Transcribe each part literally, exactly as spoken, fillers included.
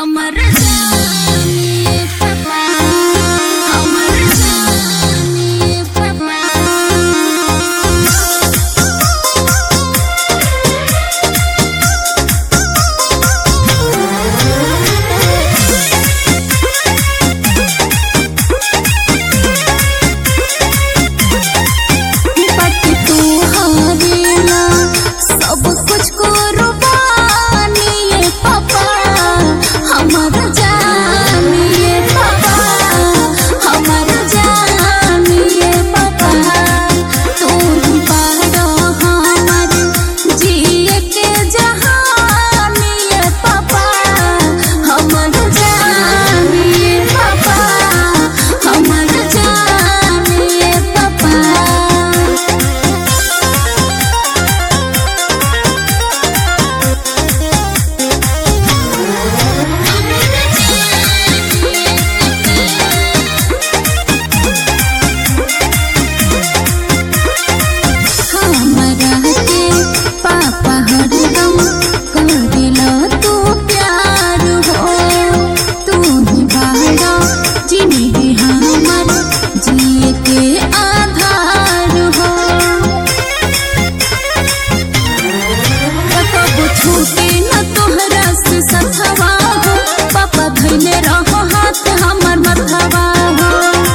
हमर जानी पापा हमर जानी पापा पति तू हारेला सब कुछ को हमर जानिए पापा हमर जानिए पापा तू बड़ा हमर जिए के जहानिए पापा हमर जानिए पापा हमर जानिए पापा पापा धैले रहो हाथ हमर मथवा हो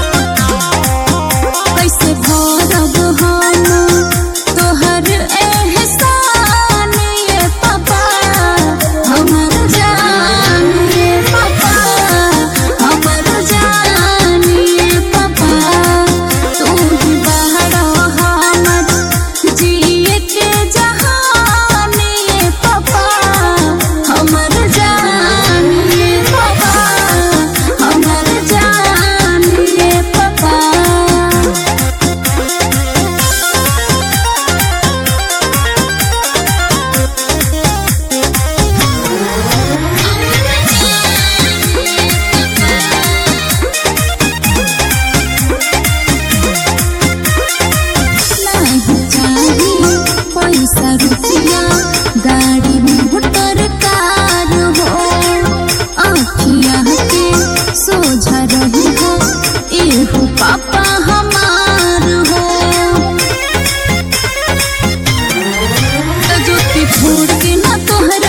कैसे भरब हम तोहर एहसान ये पापा हमर जानिए पापा हमर जानिए पापा तू बड़ा हमर जिए के जहान ये पापा हमर जानिए पापा हमर जानिए पापा नहीं चाहिए पैसा रुपया गाड़ी मोटर कार हो आँखिया के सोझा रही हो एहो पापा हमार हो ज्योति छोड़ के ना तोहरा